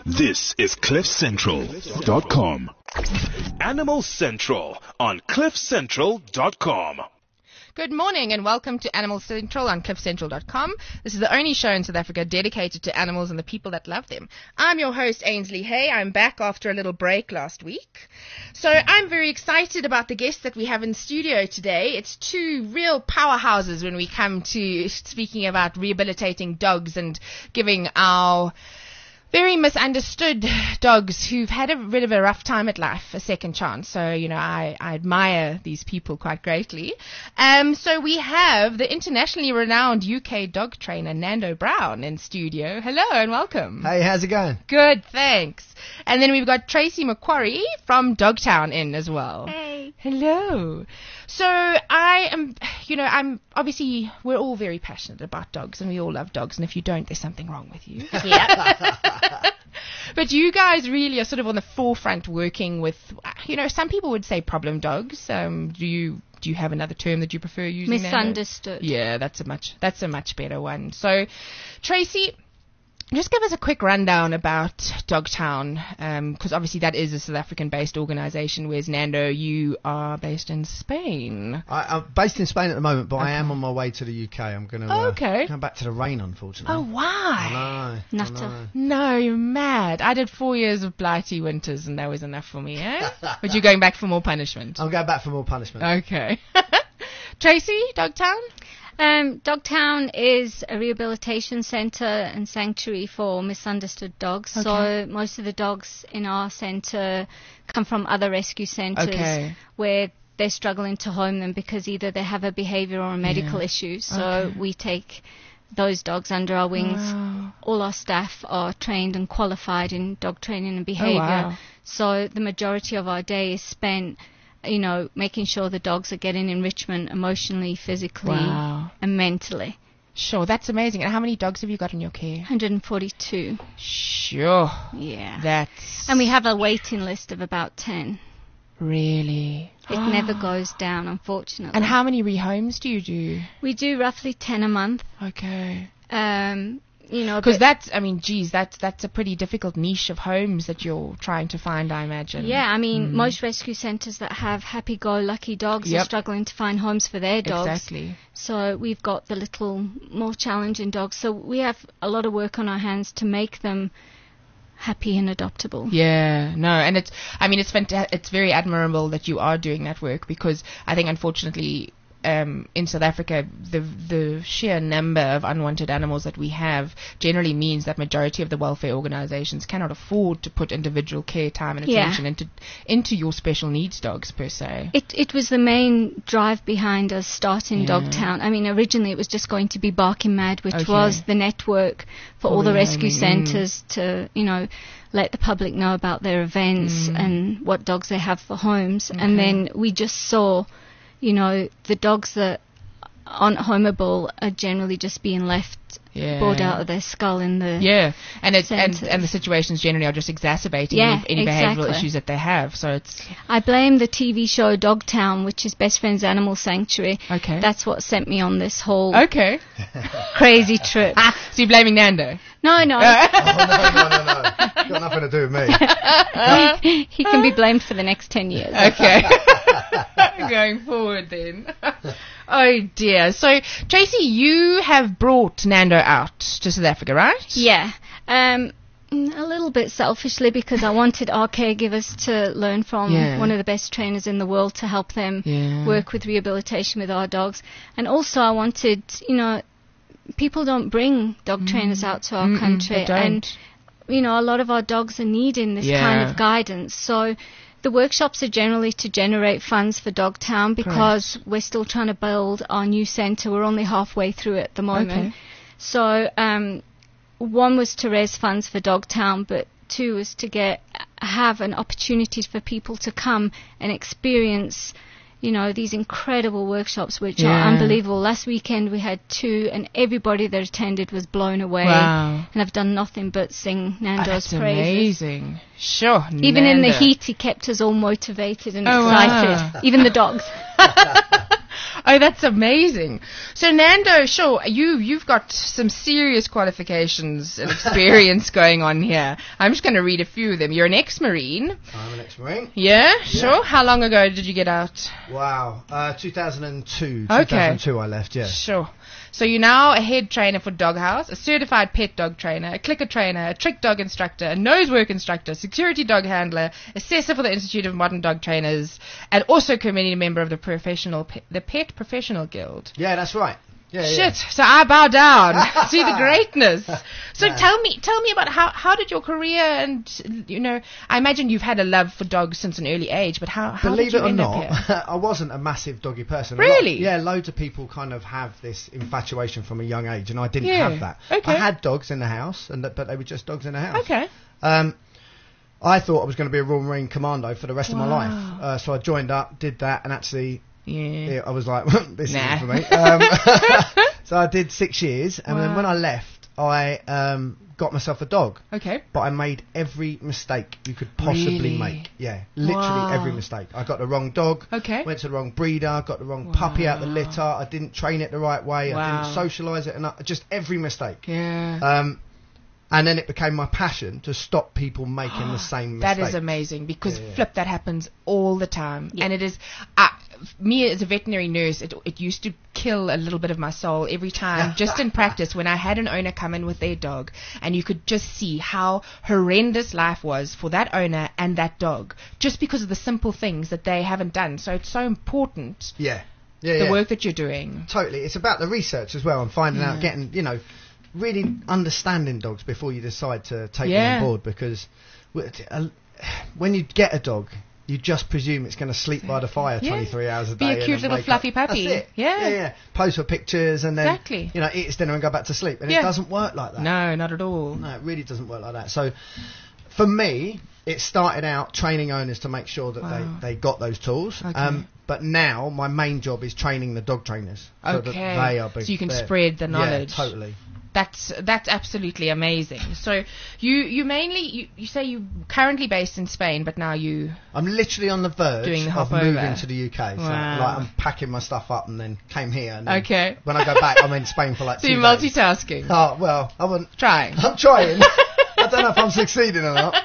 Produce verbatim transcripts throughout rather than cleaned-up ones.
This is cliff central dot com. Animal Central on cliff central dot com. Good morning and welcome to Animal Central on cliff central dot com. This is the only show in South Africa dedicated to animals and the people that love them. I'm your host, Ainsley Hay. I'm back after a little break last week. So I'm very excited about the guests that we have in studio today. It's two real powerhouses when we come to speaking about rehabilitating dogs and giving our very misunderstood dogs who've had a bit of a rough time at life a second chance. So, you know, I, I admire these people quite greatly. Um, so we have the internationally renowned U K dog trainer, Nando Brown, in studio. Hello and welcome. Hey, how's it going? Good, thanks. And then we've got Tracy McQuarrie from Dogtown in as well. Hey. Hello. So I am, you know, I'm obviously, we're all very passionate about dogs and we all love dogs. And if you don't, there's something wrong with you. Yeah. But you guys really are sort of on the forefront working with, you know, some people would say problem dogs. Um, do you do you have another term that you prefer using? Misunderstood. Nando? Yeah, that's a much that's a much better one. So, Tracy, just give us a quick rundown about Dogtown, because um, obviously that is a South African-based organisation, whereas Nando, you are based in Spain. I, I'm based in Spain at the moment, but Okay. I am on my way to the U K. I'm going to Oh, uh, okay. come back to the rain, unfortunately. Oh, why? I know. Nutter. I know. No, you're mad. I did four years of blighty winters, and that was enough for me, eh? But you're going back for more punishment. I'm going back for more punishment. Okay. Tracy, Dogtown? Um, Dogtown is a rehabilitation centre and sanctuary for misunderstood dogs. Okay. So most of the dogs in our centre come from other rescue centres Okay. where they're struggling to home them because either they have a behaviour or a medical Yeah. issue. So Okay. we take those dogs under our wings. Wow. All our staff are trained and qualified in dog training and behaviour. Oh, wow. So the majority of our day is spent, you know, making sure the dogs are getting enrichment emotionally, physically, Wow. and mentally. Sure, that's amazing. And how many dogs have you got in your care? one hundred forty-two. Sure. Yeah. That's... And we have a waiting list of about ten. Really? It never goes down, unfortunately. And how many rehomes do you do? We do roughly ten a month. Okay. Um, you know, Because but- that's, I mean, geez, that's that's a pretty difficult niche of homes that you're trying to find, I imagine. Yeah, I mean, Mm. most rescue centres that have happy-go-lucky dogs Yep. are struggling to find homes for their dogs. Exactly. So we've got the little more challenging dogs. So we have a lot of work on our hands to make them happy and adoptable. Yeah, no, and it's, I mean, it's fanta- it's very admirable that you are doing that work, because I think, unfortunately, um, in South Africa, the the sheer number of unwanted animals that we have generally means that majority of the welfare organisations cannot afford to put individual care time and Yeah. attention into into your special needs dogs per se. It it was the main drive behind us starting Yeah. Dogtown. I mean, originally it was just going to be Barking Mad, which Okay. was the network for For all the rehoming, rescue mm. centres to, you know, let the public know about their events Mm. and what dogs they have for homes. Okay. And then we just saw, you know, the dogs that aren't homeable are generally just being left Yeah. bored out of their skull in the Yeah, and it and, centres. and the situations generally are just exacerbating Yeah, any, any behavioural exactly. issues that they have. So it's I blame the T V show Dogtown, which is Best Friends Animal Sanctuary. okay. That's what sent me on this whole okay. crazy trip. Ah, so you're blaming Nando? No, no. Oh, no, no, no, no. It's got nothing to do with me. He can be blamed for the next ten years. Okay. Going forward then. Oh dear. So Tracy, you have brought Nando out to South Africa, right? Yeah. Um, a little bit selfishly because I wanted our caregivers to learn from Yeah. one of the best trainers in the world to help them Yeah. work with rehabilitation with our dogs. And also I wanted, you know, people don't bring dog trainers out to our Mm-mm, country. they don't. And, you know, a lot of our dogs are needing this Yeah. kind of guidance. So the workshops are generally to generate funds for Dogtown because we're still trying to build our new centre. We're only halfway through it at the moment. Okay. So um, one was to raise funds for Dogtown, but two was to get have an opportunity for people to come and experience, you know, these incredible workshops which Yeah. are unbelievable. Last weekend we had two and everybody that attended was blown away. Wow. And I've done nothing but sing Oh, Nando's that's praises. amazing. Sure. Even in the Nando. heat, he kept us all motivated and Oh, excited. wow. Even the dogs. Oh, that's amazing. So, Nando, sure, you, you've got some serious qualifications and experience going on here. I'm just going to read a few of them. You're an ex-Marine. I'm an ex-Marine. Yeah, sure. How long ago did you get out? Wow. Uh, two thousand two. Okay. two thousand two I left, yeah. Sure. So you're now a head trainer for Doghouse, a certified pet dog trainer, a clicker trainer, a trick dog instructor, a nose work instructor, security dog handler, assessor for the Institute of Modern Dog Trainers, and also community member of the professional pe- the Pet Professional Guild. Yeah, that's right. Yeah, Shit. yeah. So I bow down. See the greatness. So Yeah. tell me, tell me about how how did your career and you know, I imagine you've had a love for dogs since an early age, but how how Believe did it you or end not, up here? I wasn't a massive doggy person. A lot- Really? yeah, loads of people kind of have this infatuation from a young age, and I didn't Yeah. have that. Okay. I had dogs in the house, and th- but they were just dogs in the house. Okay. Um, I thought I was going to be a Royal Marine Commando for the rest of my Wow. life. Uh, so I joined up, did that, and actually, Yeah. yeah, I was like, this Nah. isn't for me. Um, so I did six years, and then Wow. when I left, I um, got myself a dog. Okay. But I made every mistake you could possibly Really? make. Yeah, literally Wow. every mistake. I got the wrong dog. Okay. Went to the wrong breeder. Got the wrong puppy out the Wow. litter. I didn't train it the right way. I Wow. didn't socialise it enough. Just every mistake. Yeah. Um, and then it became my passion to stop people making the same That mistake. is amazing because Yeah, yeah. flip that happens all the time, Yeah. and it is. Uh, me as a veterinary nurse, it it used to kill a little bit of my soul every time, just in practice, when I had an owner come in with their dog, and you could just see how horrendous life was for that owner and that dog, just because of the simple things that they haven't done. So it's so important Yeah. Yeah, the yeah. work that you're doing. Totally. It's about the research as well and finding Yeah. out, getting, you know, really understanding dogs before you decide to take Yeah. them on board, because w- uh, when you get a dog, you just presume it's going to sleep by the fire Yeah. twenty-three hours a Be day. a and cute then little wake fluffy up. puppy. That's it. Yeah. yeah, yeah. Pose for pictures and then, Exactly. you know, eat his dinner and go back to sleep. And Yeah. it doesn't work like that. No, not at all. No, it really doesn't work like that. So, for me, it started out training owners to make sure that Wow. they, they got those tools. Okay. Um, but now my main job is training the dog trainers. So Okay. that they are big, So you can they're- spread the knowledge. Yeah, totally. That's that's absolutely amazing. So you you mainly you, you say you're currently based in Spain, but now you I'm literally on the verge Doing the of hop moving over. to the U K. So Wow. like I'm packing my stuff up and then came here. And then Okay. When I go back, I'm in Spain for like so two you're days. multitasking, Oh well, I wouldn't. trying. I'm trying. I don't know if I'm succeeding or not.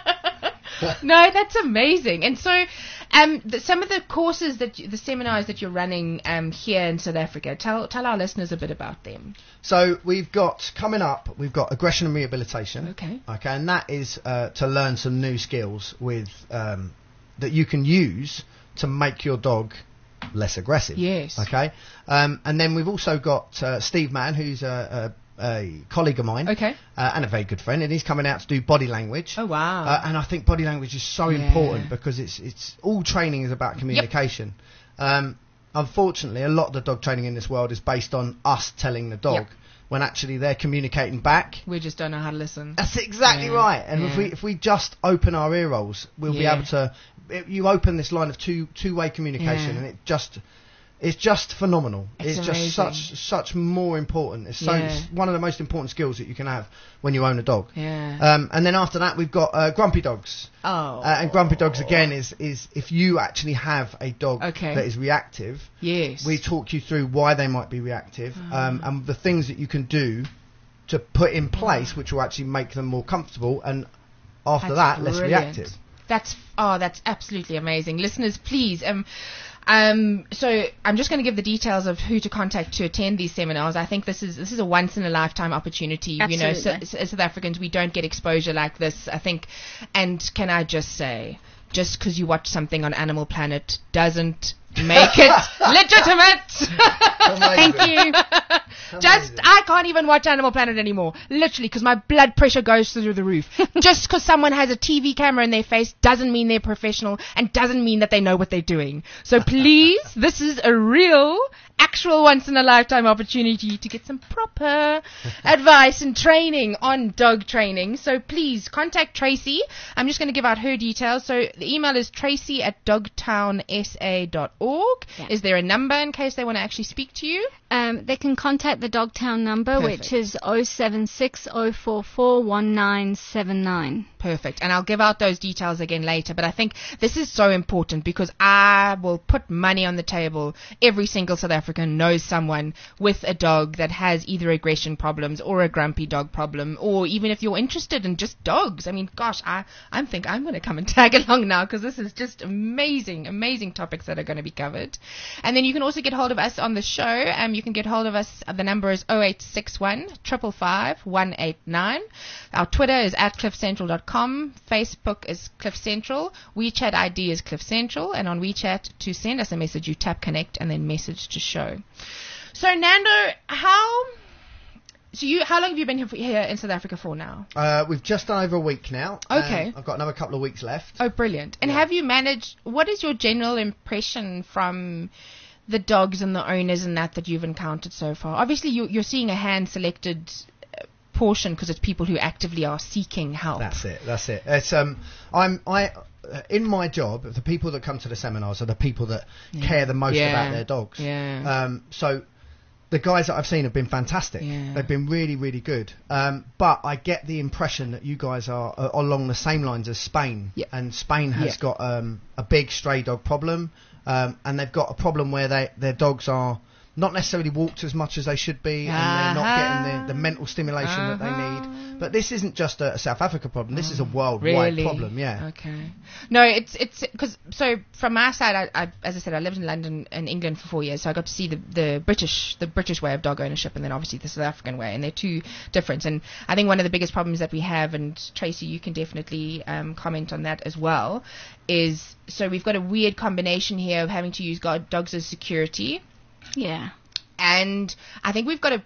No, that's amazing. And so, um, the, some of the courses that you, the seminars that you're running um here in South Africa, tell tell our listeners a bit about them. So we've got coming up. We've got aggression and rehabilitation. Okay. Okay, and that is uh, to learn some new skills with um, that you can use to make your dog less aggressive. Yes. Okay. Um, and then we've also got uh, Steve Mann, who's a, a, a colleague of mine. Okay. Uh, and a very good friend, and he's coming out to do body language. Oh wow. Uh, and I think body language is so Yeah. important because it's it's all training is about communication. Um, unfortunately, a lot of the dog training in this world is based on us telling the dog Yep. when actually they're communicating back. we just don't know how to listen. That's exactly Yeah, right. And if yeah. we if we just open our ear rolls, we'll Yeah. be able to. It, you open this line of two two way communication, Yeah. and it just. It's just phenomenal. It's It's, amazing. just such such more important. It's, so, Yeah. it's one of the most important skills that you can have when you own a dog. Yeah. Um, and then after that, we've got uh, grumpy dogs. oh. Uh, and grumpy dogs again is is if you actually have a dog Okay. that is reactive, yes. we talk you through why they might be reactive Ah. um, and the things that you can do to put in place which will actually make them more comfortable and after That's that less brilliant. reactive. That's oh, that's absolutely amazing, listeners. Please, um, um, so I'm just going to give the details of who to contact to attend these seminars. I think this is this is a once in a lifetime opportunity. You know, so, Absolutely. so, as South Africans, we don't get exposure like this. I think, and can I just say, just because you watch something on Animal Planet doesn't make it legitimate. Amazing. Thank you. Just, Amazing. I can't even watch Animal Planet anymore. Literally, because my blood pressure goes through the roof. Just because someone has a T V camera in their face doesn't mean they're professional and doesn't mean that they know what they're doing. So please, this is a real, actual once in a lifetime opportunity to get some proper advice and training on dog training. So please contact Tracy. I'm just going to give out her details. So the email is tracy at dogtown s a dot org. Yeah. Is there a number in case they want to actually speak to you? Um, they can contact the Dogtown number, Perfect. which is oh seven six oh four four one nine seven nine. Perfect. And I'll give out those details again later. But I think this is so important because I will put money on the table. Every single South African knows someone with a dog that has either aggression problems or a grumpy dog problem, or even if you're interested in just dogs. I mean, gosh, I, I think I'm going to come and tag along now because this is just amazing, amazing topics that are going to be covered. And then you can also get hold of us on the show. Um, you can get hold of us. The number is oh eight six one, five five five, one eight nine. Our Twitter is at cliff central dot com. Facebook is Cliff Central. WeChat I D is Cliff Central. And on WeChat, to send us a message, you tap connect and then message to show. So, Nando, how... So you, how long have you been here in South Africa for now? Uh, we've just done over a week now. Okay. I've got another couple of weeks left. Oh, brilliant. And yeah. have you managed... What is your general impression from the dogs and the owners and that that you've encountered so far? Obviously, you, you're seeing a hand-selected portion because it's people who actively are seeking help. That's it. That's it. It's um, I'm I uh, in my job. The people that come to the seminars are the people that yeah. care the most yeah. about their dogs. Yeah. Um. So the guys that I've seen have been fantastic. Yeah. They've been really, really good. Um. But I get the impression that you guys are uh, along the same lines as Spain. Yeah. And Spain has yeah. got um a big stray dog problem. Um. And they've got a problem where they their dogs are not necessarily walked as much as they should be, uh-huh. and they're not getting the, the mental stimulation uh-huh. that they need. But this isn't just a, a South Africa problem. This is a worldwide really? problem. Yeah. Okay. No, it's it's because so from my side, I, I as I said, I lived in London and England for four years, so I got to see the, the British the British way of dog ownership, and then obviously the South African way, and they're two different. And I think one of the biggest problems that we have, and Tracy, you can definitely um, comment on that as well, is so we've got a weird combination here of having to use god, dogs as security. Yeah. And I think we've got a,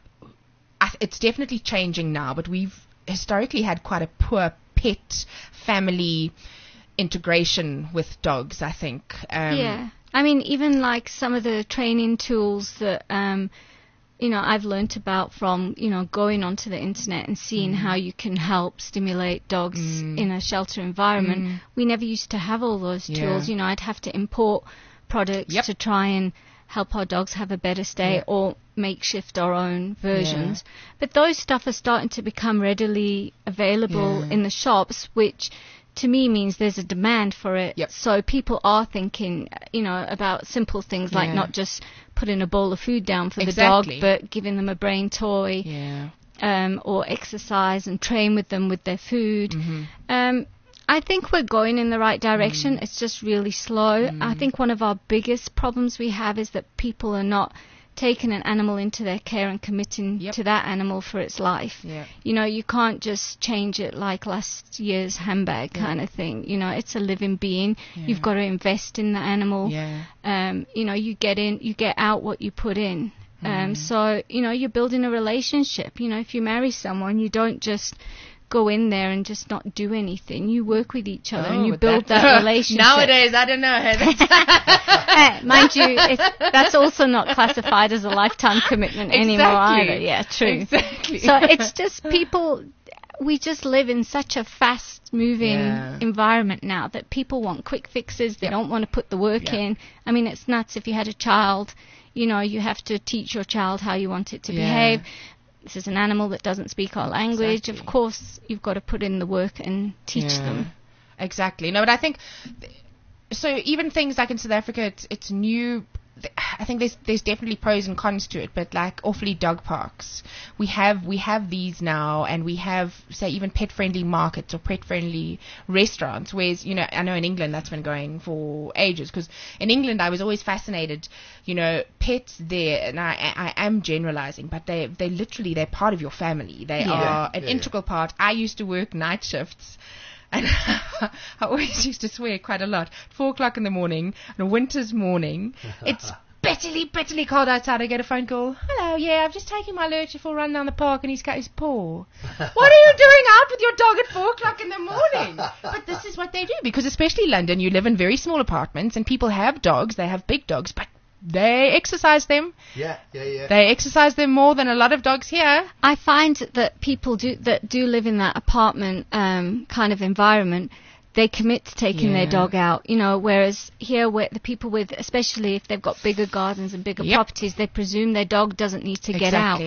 I th- it's definitely changing now, but we've historically had quite a poor pet family integration with dogs, I think. Um, yeah. I mean, even like some of the training tools that, um, you know, I've learnt about from, you know, going onto the internet and seeing mm. how you can help stimulate dogs mm. in a shelter environment. Mm. We never used to have all those yeah. tools. You know, I'd have to import products yep. to try and help our dogs have a better stay yeah. or makeshift our own versions. Yeah. But those stuff are starting to become readily available yeah. in the shops, which to me means there's a demand for it. Yep. So people are thinking, you know, about simple things like yeah. not just putting a bowl of food down for exactly. the dog, but giving them a brain toy yeah. um, or exercise and train with them with their food. Mm-hmm. Um, I think we're going in the right direction. Mm. It's just really slow. Mm. I think one of our biggest problems we have is that people are not taking an animal into their care and committing yep. to that animal for its life. Yep. You know, you can't just change it like last year's handbag yep. kind of thing. You know, it's a living being. Yeah. You've got to invest in the animal. Yeah. Um, you know, you get in, you get out what you put in. Mm. Um, so, you know, you're building a relationship. You know, if you marry someone, you don't just go in there and just not do anything. You work with each other oh, and you build that, that relationship. Nowadays, I don't know. uh, mind you, it's, that's also not classified as a lifetime commitment exactly. anymore either. Yeah, true. Exactly. So it's just people, we just live in such a fast-moving yeah. environment now that people want quick fixes. They yep. don't want to put the work yep. in. I mean, it's nuts. If you had a child, you know, you have to teach your child how you want it to yeah. behave. This is an animal that doesn't speak our language. Exactly. Of course, you've got to put in the work and teach yeah. them. Exactly. No, but I think, so even things like in South Africa, it's, it's new. I think there's there's definitely pros and cons to it, but like awfully dog parks, we have we have these now, and we have, say, even pet friendly markets or pet friendly restaurants. Whereas, you know, I know in England that's been going for ages, because in England I was always fascinated, you know, pets there, and I I am generalizing, but they they literally they're part of your family. They yeah. are an yeah, integral yeah. part. I used to work night shifts. And I always used to swear quite a lot. Four o'clock in the morning, on a winter's morning, it's bitterly, bitterly cold outside. I get a phone call. Hello, yeah, I've just taken my lurcher for a run down the park and he's got his paw. What are you doing out with your dog at four o'clock in the morning? But this is what they do, because especially London, you live in very small apartments and people have dogs. They have big dogs, but they exercise them. Yeah, yeah, yeah. They exercise them more than a lot of dogs here. I find that people do that do live in that apartment um, kind of environment, they commit to taking yeah. their dog out, you know, whereas here where the people with, especially if they've got bigger gardens and bigger yep. properties, they presume their dog doesn't need to get exactly. out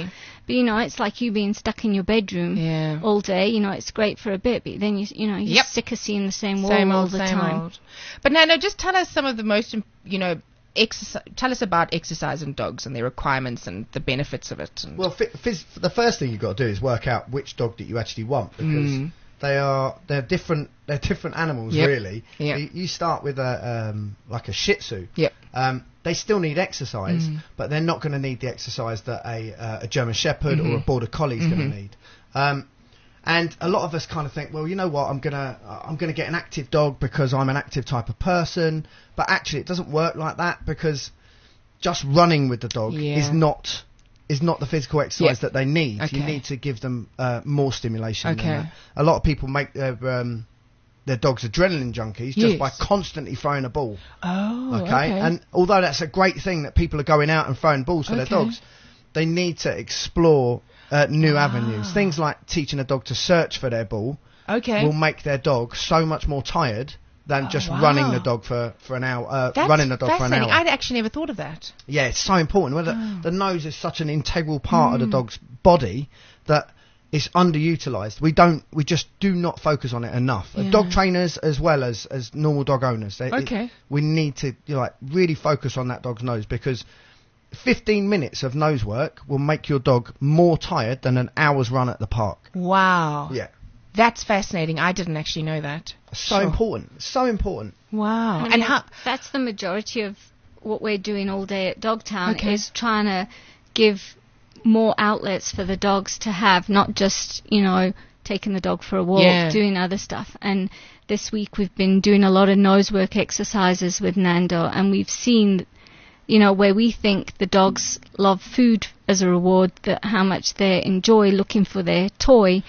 But, you know, it's like you being stuck in your bedroom Yeah. all day. You know, it's great for a bit, but then, you you know, you're Yep. sick of seeing the same wall Same all old, the same time. old. But Nano, just tell us some of the most, im- you know, exercise. Tell us about exercise in dogs and their requirements and the benefits of it. And Well, fi- phys- the first thing you've got to do is work out which dog that you actually want, because Mm. they are they're different. They're different animals, Yep. really. Yep. You, you start with a um, like a Shih Tzu. Yep. Um, they still need exercise, Mm. but they're not going to need the exercise that a uh, a German Shepherd Mhm. or a Border Collie is Mhm. going to need. Um, and a lot of us kind of think, well, you know what, I'm gonna I'm gonna get an active dog because I'm an active type of person, but actually it doesn't work like that, because just running with the dog Yeah. is not is not the physical exercise Yep. that they need. Okay. You need to give them uh, more stimulation. than Okay. that. A lot of people make their um, their dogs adrenaline junkies Yes. just by constantly throwing a ball. Oh, Okay? And although that's a great thing that people are going out and throwing balls for their Okay. dogs, they need to explore uh, new Ah. avenues. Things like teaching a dog to search for their ball okay. will make their dog so much more tired than Oh, just wow. running the dog for, for an hour. Uh, That's running the dog for an fascinating. hour. I'd actually never thought of that. Yeah, it's so important. Well, the, Oh. the nose is such an integral part of the Mm. dog's body that it's underutilized. We don't, we just do not focus on it enough. Uh, Yeah. Dog trainers as well as, as normal dog owners. They, it- Okay. we need to you know, like really focus on that dog's nose, because fifteen minutes of nose work will make your dog more tired than an hour's run at the park. Wow. Yeah, That's fascinating. I didn't actually know that. so Sure. important. So important. Wow. I and mean, how? that's the majority of what we're doing all day at Dogtown, Okay. is trying to give more outlets for the dogs to have, not just, you know, taking the dog for a walk, Yeah. doing other stuff. And this week we've been doing a lot of nose work exercises with Nando, and we've seen, you know, where we think the dogs love food as a reward, that how much they enjoy looking for their toy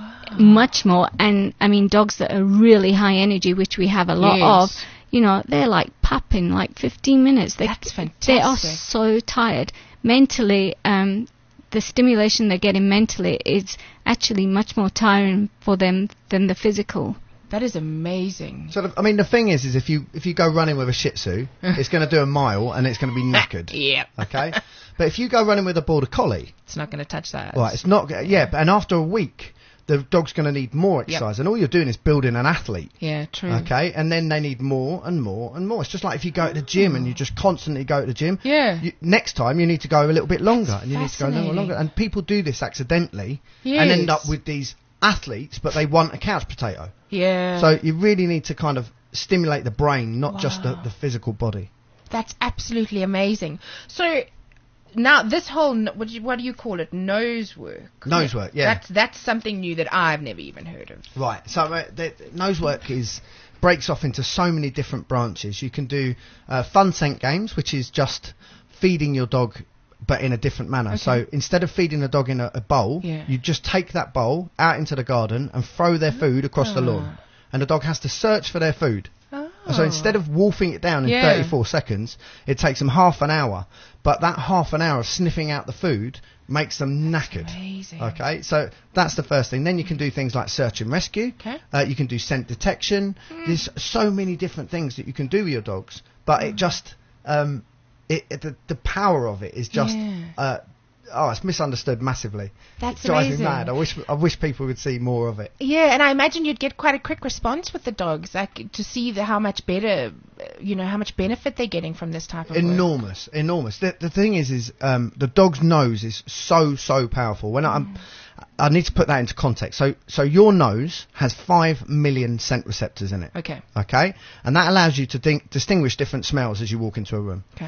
much more. And I mean, dogs that are really high energy, which we have a lot Yes. of, you know, they're like pup in like fifteen minutes. They, That's They are fantastic. so tired. Mentally, um, the stimulation they're getting mentally is actually much more tiring for them than the physical. That is amazing. So the, I mean, the thing is, is if you if you go running with a Shih Tzu, it's going to do a mile and it's going to be knackered. Yeah. Okay, but if you go running with a Border Collie, It's not going to touch that. right, it's not. g- Yeah, but- and after a week, the dog's going to need more exercise, and all you're doing is building an athlete. Yeah, true. Okay, and then they need more and more and more. It's just like if you go to the gym and you just constantly go to the gym. Yeah. You, next time you need to go a little bit longer, That's and you need to go a little fascinating. longer. And people do this accidentally Yes. and end up with these athletes, but they want a couch potato. Yeah. So you really need to kind of stimulate the brain, not just the, Wow. the physical body. That's absolutely amazing. So now this whole n- what do you, what do you call it? Nose work. Nose work, yeah. That's that's something new that I've never even heard of. Right. So uh, the, the nose work is breaks off into so many different branches. You can do uh, fun scent games, which is just feeding your dog, but in a different manner. Okay. So instead of feeding the dog in a, a bowl, Yeah. you just take that bowl out into the garden and throw their food across the Ah. lawn, and the dog has to search for their food. Oh. So instead of wolfing it down in Yeah. thirty-four seconds, it takes them half an hour. But that half an hour of sniffing out the food makes them knackered. amazing. Okay, so that's the first thing. Then you can do things like search and rescue. Okay. Uh, you can do scent detection. There's so many different things that you can do with your dogs, but it just um, it, it the, the power of it is just Yeah. uh, oh, it's misunderstood massively. That's It drives amazing. me mad. I wish I wish people would see more of it. Yeah, and I imagine you'd get quite a quick response with the dogs, like to see the, how much better, uh, you know, how much benefit they're getting from this type of work. Enormous, enormous. The, the thing is, is um, the dog's nose is so, so powerful. When I'm, I need to put that into context. So, so your nose has five million scent receptors in it. Okay. Okay, and that allows you to ding- distinguish different smells as you walk into a room. Okay.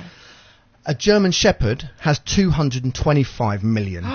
A German Shepherd has two hundred twenty-five million.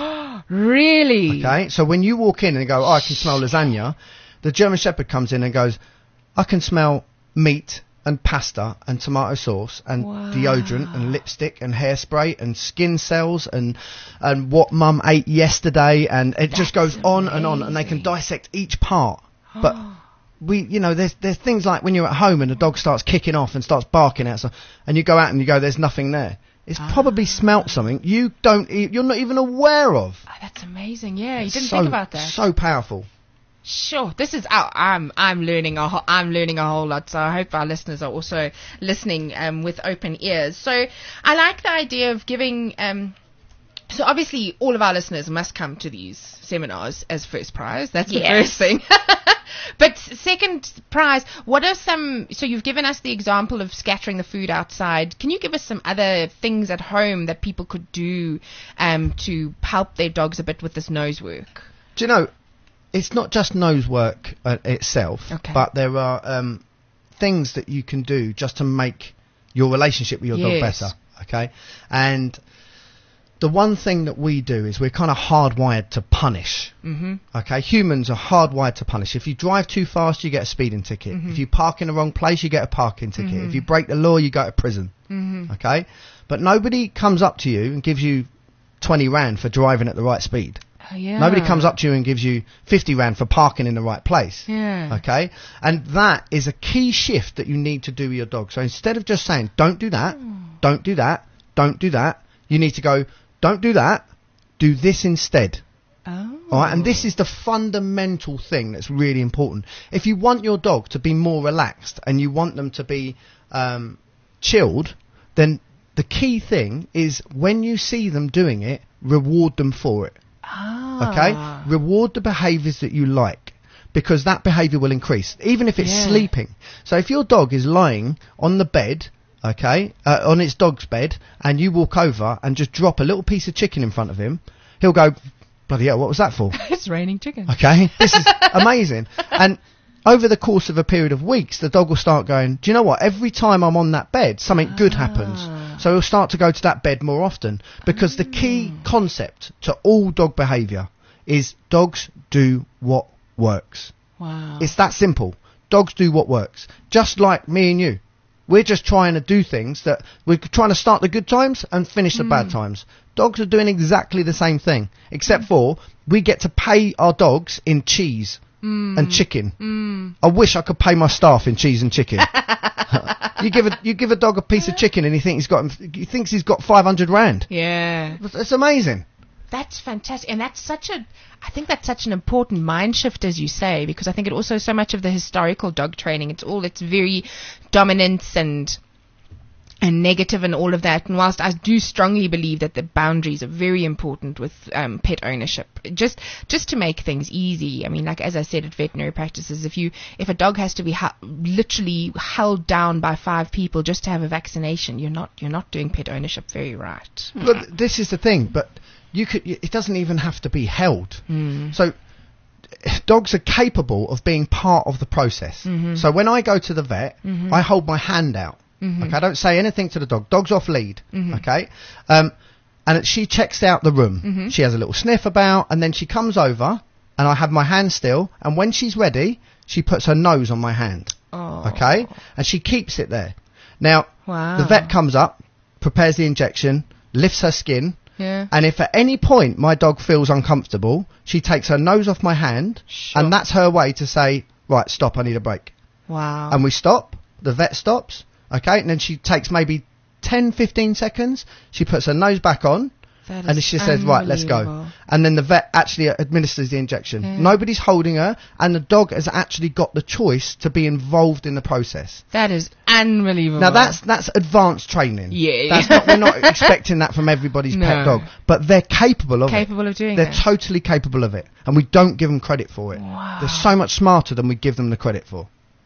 Really? Okay, so when you walk in and go, oh, I can smell lasagna, the German Shepherd comes in and goes, I can smell meat and pasta and tomato sauce and Wow. deodorant and lipstick and hairspray and skin cells and and what mum ate yesterday, and it just That's goes on and on, and they can amazing. dissect each part. But we, you know, there's there's things like when you're at home and the dog starts kicking off and starts barking at us, and you go out and you go, there's nothing there. It's probably smelt something you don't, e- you're not even aware of. Oh, that's amazing. Yeah, you didn't so, think about that. So powerful. Sure. This is oh, I'm I'm learning a ho- I'm learning a whole lot. So I hope our listeners are also listening um, with open ears. So I like the idea of giving um, So obviously all of our listeners must come to these seminars as first prize. That's the Yes. first thing. But second prize, what are some, so you've given us the example of scattering the food outside. Can you give us some other things at home that people could do um, to help their dogs a bit with this nose work? Do you know, it's not just nose work uh, itself, Okay. but there are um, things that you can do just to make your relationship with your Yes. dog better, okay? And the one thing that we do is we're kind of hardwired to punish, Mm-hmm. okay? Humans are hardwired to punish. If you drive too fast, you get a speeding ticket. Mm-hmm. If you park in the wrong place, you get a parking ticket. Mm-hmm. If you break the law, you go to prison, Mm-hmm. okay? But nobody comes up to you and gives you twenty rand for driving at the right speed. Oh, yeah. Nobody comes up to you and gives you fifty rand for parking in the right place. Yeah. Okay? And that is a key shift that you need to do with your dog. So instead of just saying, don't do that, don't do that, don't do that, you need to go, don't do that, do this instead. Oh. All right? And this is the fundamental thing that's really important. If you want your dog to be more relaxed and you want them to be um, chilled, then the key thing is when you see them doing it, reward them for it. Ah. Okay? Reward the behaviours that you like, because that behaviour will increase, even if it's Yeah. sleeping. So if your dog is lying on the bed, okay, uh, on its dog's bed, and you walk over and just drop a little piece of chicken in front of him, he'll go, bloody hell, what was that for? It's raining chicken. Okay? This is amazing. And over the course of a period of weeks, the dog will start going, do you know what? Every time I'm on that bed, something good happens. So he'll start to go to that bed more often. Because the key concept to all dog behaviour is dogs do what works. Wow. It's that simple. Dogs do what works. Just like me and you. We're just trying to do things that we're trying to start the good times and finish the bad times. Dogs are doing exactly the same thing, except for we get to pay our dogs in cheese and chicken. Mm. I wish I could pay my staff in cheese and chicken. you give a you give a dog a piece of chicken and he thinks he's got he thinks he's got five hundred rand. Yeah. It's amazing. That's fantastic. And that's such a, I think that's such an important mind shift, as you say, because I think it also so much of the historical dog training, it's all, it's very dominance and, and negative and all of that. And whilst I do strongly believe that the boundaries are very important with um, pet ownership, just just to make things easy. I mean, like as I said at veterinary practices, if you if a dog has to be hu- literally held down by five people just to have a vaccination, you're not you're not doing pet ownership very right. But this is the thing. But you could. It doesn't even have to be held. Mm. So dogs are capable of being part of the process. Mm-hmm. So when I go to the vet, Mhm. I hold my hand out. Mhm. Okay, I don't say anything to the dog. Dog's off lead. Mhm. Okay, um, and she checks out the room. Mhm. She has a little sniff about, and then she comes over, and I have my hand still. And when she's ready, she puts her nose on my hand. Oh. Okay, and she keeps it there. Now Wow. the vet comes up, prepares the injection, lifts her skin. Yeah. And if at any point my dog feels uncomfortable, she takes her nose off my hand, Sure. and that's her way to say, right, stop, I need a break. Wow. And we stop, the vet stops, okay, and then she takes maybe ten, fifteen seconds, she puts her nose back on, That and is she says, right, let's go. unbelievable. And then the vet actually administers the injection. Yeah. Nobody's holding her, and the dog has actually got the choice to be involved in the process. That is unbelievable. Now that's that's advanced training. Yeah. That's not, we're not expecting that from everybody's No. pet dog, but they're capable of it. capable of doing They're that. totally capable of it, and we don't give them credit for it. Wow. They're so much smarter than we give them the credit for.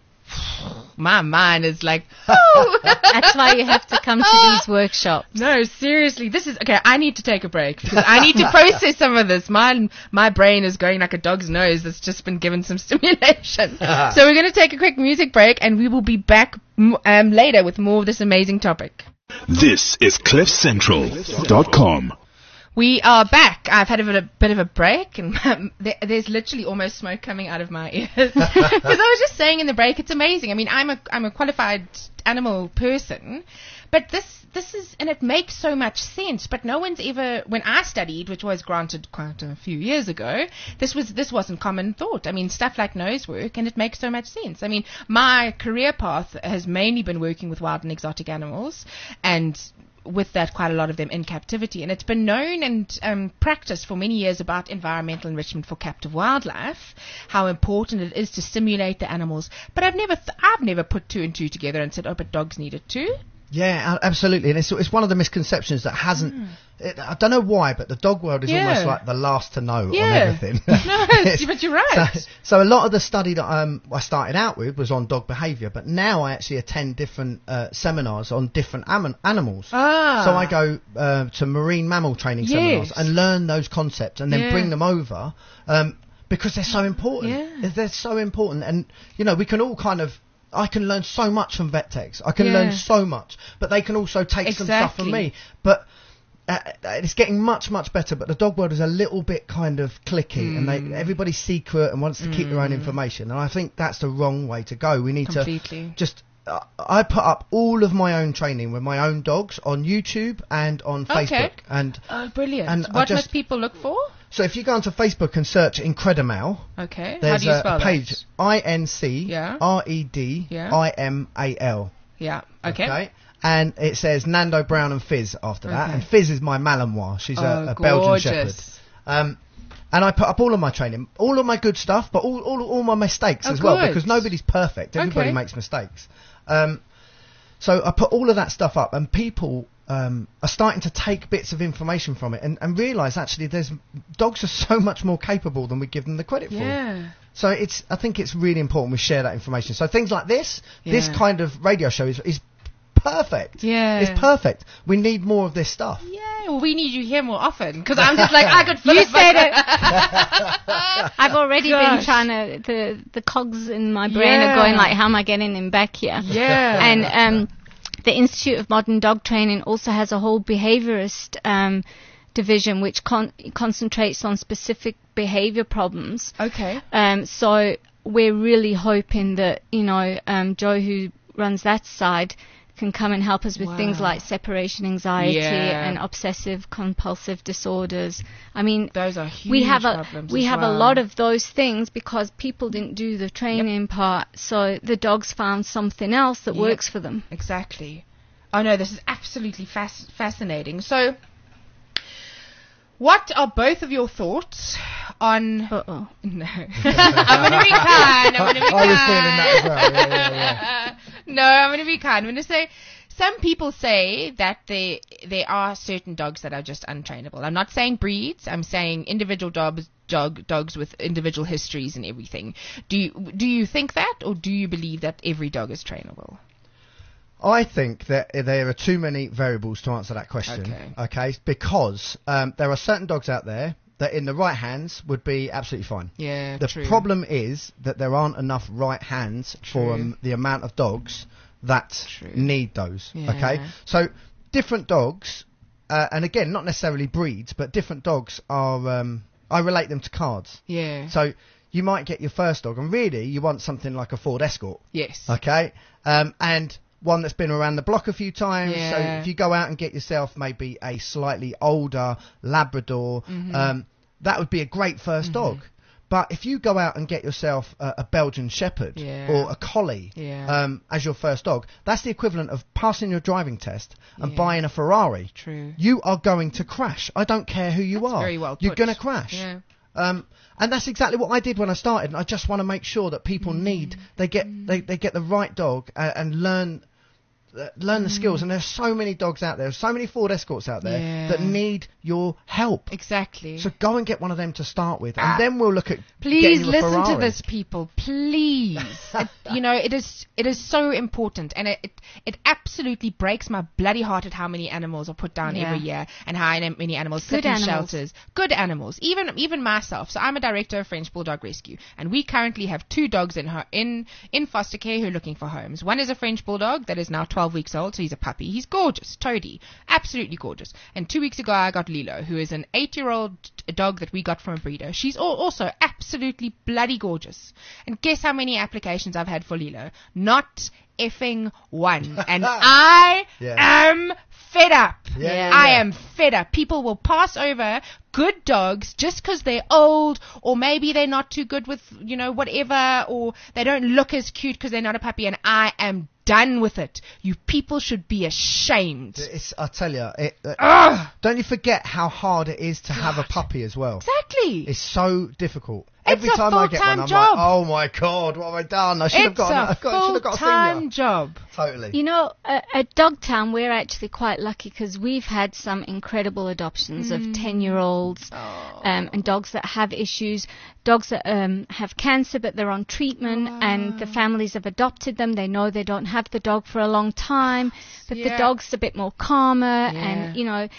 My mind is like, oh. That's why you have to come to these workshops. No, seriously, this is okay. I need to take a break because I need to process some of this. My my brain is going like a dog's nose that's just been given some stimulation. So we're going to take a quick music break, and we will be back m- um, later with more of this amazing topic. This is cliff central dot com. We are back. I've had a bit, a bit of a break, and um, there, there's literally almost smoke coming out of my ears. Because I was just saying in the break, it's amazing. I mean, I'm a I'm a qualified animal person, but this this is, and it makes so much sense. But no one's ever, when I studied, which was granted quite a few years ago, this was this wasn't common thought. I mean, stuff like nose work, and it makes so much sense. I mean, my career path has mainly been working with wild and exotic animals, and with that, quite a lot of them in captivity. And it's been known and um, practiced for many years about environmental enrichment for captive wildlife, how important it is to stimulate the animals. But I've never, th- I've never put two and two together and said, oh, but dogs need it too. Yeah, a- absolutely, and it's it's one of the misconceptions that hasn't. it, I don't know why, but the dog world is Yeah. almost like the last to know on Yeah. everything. No, It's- but you're right. So, so a lot of the study that um, I started out with was on dog behaviour, but now I actually attend different uh, seminars on different am- animals. Ah. So I go uh, to marine mammal training seminars Yes. and learn those concepts and then Yeah. bring them over um, because they're so important. Yeah. They're so important, and you know we can all kind of. I can learn so much from vet techs. I can Yeah. learn so much, but they can also take some stuff from Exactly. me. But uh, it's getting much, much better. But the dog world is a little bit kind of cliquey, Mm. and they everybody's secret and wants to keep their own information. And I think that's the wrong way to go. We need Completely. to just. Uh, I put up all of my own training with my own dogs on YouTube and on Okay. Facebook. And Oh, brilliant. And I what just- must people look for? so if you go onto Facebook and search Incredimal, Okay. How there's do you a, spell a page that? I N C Yeah. R E D I M A L. Yeah. Okay. And it says Nando Brown and Fizz after that. Okay. And Fizz is my Malinois. She's Oh, a, a Belgian Shepherd. gorgeous. Um, and I put up all of my training, all of my good stuff, but all all, all my mistakes Oh, as well, good. because nobody's perfect. Everybody Okay. makes mistakes. Um, so I put all of that stuff up, and people um, are starting to take bits of information from it and, and realise actually there's dogs are so much more capable than we give them the credit for. Yeah. So it's I think it's really important we share that information. So things like this, this Yeah. kind of radio show is, is perfect. Yeah. It's perfect. We need more of this stuff. Yeah, well, we need you here more often because I'm just like I could. Fill You it, but- said it. I've already been Gosh. trying to, the, the cogs in my brain Yeah. are going like, how am I getting him back here? Yeah. And um, the Institute of Modern Dog Training also has a whole behaviorist um, division which con- concentrates on specific behavior problems. Okay. Um, so we're really hoping that, you know, um, Joe, who runs that side, can come and help us with Wow. things like separation anxiety Yeah. and obsessive compulsive disorders. I mean, Those are huge we have a problems we as have well. a lot of those things because people didn't do the training part, so the dogs found something else that Yep. works for them. Exactly. Oh no, this is absolutely fasc- fascinating. So, what are both of your thoughts on? Uh oh. No, I'm going to be kind. I'm going to be I kind. was feeling that as well. Yeah, yeah, yeah. No, I'm going to be kind. I'm going to say some people say that there there are certain dogs that are just untrainable. I'm not saying breeds. I'm saying individual dogs, dog dogs with individual histories and everything. Do you do you think that, or do you believe that every dog is trainable? I think that there are too many variables to answer that question. Okay. Okay, because um, there are certain dogs out there that in the right hands would be absolutely fine. Yeah, The true. problem is that there aren't enough right hands for True. um, the amount of dogs that True. need those. Yeah. Okay, so different dogs, uh, and again, not necessarily breeds, but different dogs are. Um, I relate them to cards. Yeah. So you might get your first dog, and really you want something like a Ford Escort. Yes. Okay, um, and one that's been around the block a few times. So Yeah. if you go out and get yourself maybe a slightly older Labrador, Mm-hmm. um, that would be a great 1st dog. But if you go out and get yourself a, a Belgian Shepherd Yeah. or a Collie Yeah. um, as your first dog, that's the equivalent of passing your driving test and Yeah. buying a Ferrari. True. You are going to crash. I don't care who you That's are. very well You're put. going to crash. Yeah. Um, and that's exactly what I did when I started. And I just want to make sure that people Mm. need they get they, they get the right dog uh, and learn uh, learn the skills. And there's so many dogs out there, so many Ford Escorts out there Yeah. that need your help. Exactly. So go and get one of them to start with, and Ah. then we'll look at Please getting you a listen to Ferrari. this, people. Please, it, you know it is it is so important, and it, it it absolutely breaks my bloody heart at how many animals are put down Yeah. every year, and how many animals Good sit in animals. shelters. Good animals, even even myself. So I'm a director of French Bulldog Rescue, and we currently have two dogs in her in in foster care who are looking for homes. One is a French Bulldog that is now twelve weeks old, so he's a puppy. He's gorgeous, Toady, absolutely gorgeous. And two weeks ago I got Lilo, who is an eight-year-old dog that we got from a breeder. She's al- also absolutely bloody gorgeous. And guess how many applications I've had for Lilo? Not effing one. And I Yeah. am fed up. Yeah, yeah, I yeah. am fed up. People will pass over good dogs just because they're old, or maybe they're not too good with, you know, whatever, or they don't look as cute because they're not a puppy, and I am done with it. You people should be ashamed. It's, I tell you, it, uh, Ugh. don't you forget how hard it is to have a puppy as well. Exactly. It's so difficult. Every It's a time I get one, full-time I'm job. like, oh my god, what have I done? I should have It's got, a I got, should have got a full-time senior. job. Totally. You know, uh, at Dogtown, we're actually quite lucky because we've had some incredible adoptions of ten-year-olds um, and dogs that have issues, dogs that um, have cancer but they're on treatment and the families have adopted them. They know they don't have the dog for a long time, but Yeah. the dog's a bit more calmer Yeah. and, you know,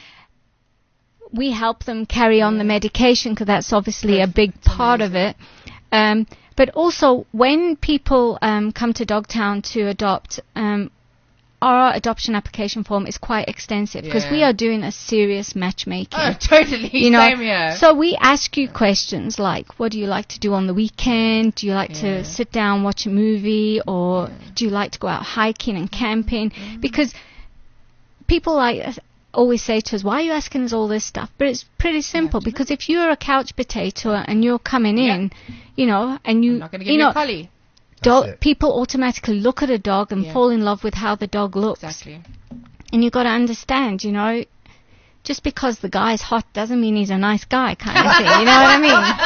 we help them carry on the medication because that's obviously a big part of it. Um, but also, when people um, come to Dogtown to adopt, um, our adoption application form is quite extensive because Yeah. we are doing a serious matchmaking. Oh, totally. You know, Same here. so we ask you questions like, what do you like to do on the weekend? Do you like Yeah. to sit down, watch a movie, or do you like to go out hiking and camping? Mm-hmm. Because people like always say to us, why are you asking us all this stuff? But it's pretty simple because if you're a couch potato and you're coming in, you know, and you, I'm not going to give you you, know, a collie. dog, it. people automatically look at a dog and Yeah. fall in love with how the dog looks. Exactly. And you've got to understand, you know, just because the guy's hot doesn't mean he's a nice guy kind of thing. You know what I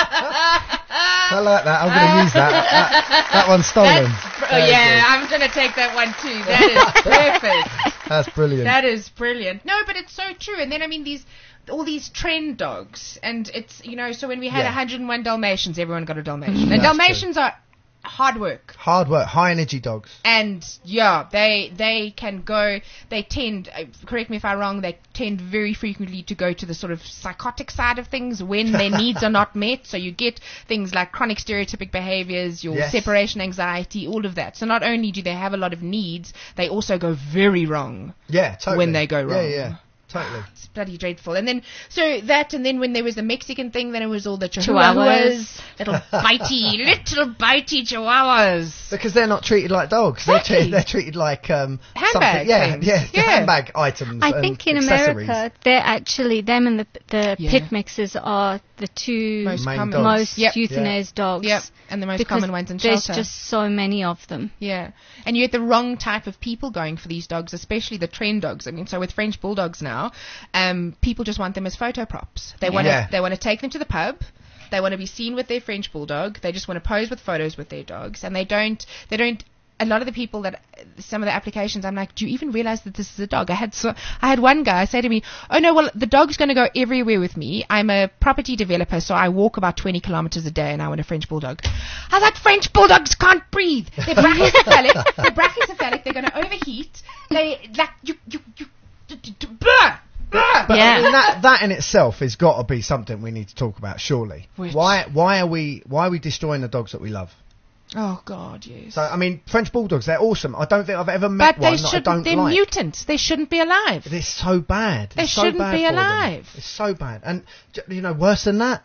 mean? I like that. I'm going to use that. that. That one's stolen. That's, oh, Very yeah, good. I'm going to take that one too. That is perfect. That's brilliant. That is brilliant. No, but it's so true. And then, I mean, these all these trend dogs. And it's, you know, so when we had Yeah. one hundred one Dalmatians, everyone got a Dalmatian. And That's Dalmatians are hard work. Hard work, high energy dogs. And yeah, they they can go. They tend, uh, correct me if I'm wrong, they tend very frequently to go to the sort of psychotic side of things when their needs are not met. So you get things like chronic stereotypic behaviors, your Yes. separation anxiety, all of that. So not only do they have a lot of needs, they also go very wrong. Yeah, totally. When they go wrong. Yeah, yeah, totally. It's bloody dreadful. And then, so that, and then when there was the Mexican thing, then it was all the Chihuahuas. chihuahuas, little bitey, little bitey chihuahuas. Because they're not treated like dogs. They're, Exactly. treated, they're treated like um, Handbag something. Yeah, things. yeah, Yeah. handbag items. I and think in accessories. America, they're actually, them and the, the Yeah. pit mixers are the two Most Main common. dogs. most Yep. euthanized dogs. Yep, and the most because common ones in there's shelter. just so many of them. Yeah, and you get the wrong type of people going for these dogs, especially the trend dogs. I mean, so with French bulldogs now, um, people just want them as photo props. They want to Yeah. they want to take them to the pub. They want to be seen with their French bulldog. They just want to pose with photos with their dogs, and they don't they don't. A lot of the people that some of the applications, I'm like, do you even realize that this is a dog? I had so I had one guy say to me, oh no, well the dog's going to go everywhere with me. I'm a property developer, so I walk about twenty kilometers a day, and I want a French bulldog. I was like, French bulldogs can't breathe. Their brachycephalic. Their brachycephalic. They're going to overheat. They like you you you. d- d- d- Blah, blah. But Yeah. I mean, that that in itself has got to be something we need to talk about. Surely, Which? why why are we why are we destroying the dogs that we love? Oh God, yes. So I mean, French bulldogs, they're awesome. I don't think I've ever met but they one that I shouldn't. don't They're like. mutants. They shouldn't be alive. It's so bad. They It's so shouldn't bad be for them. alive. It's so bad. And j- you know, worse than that,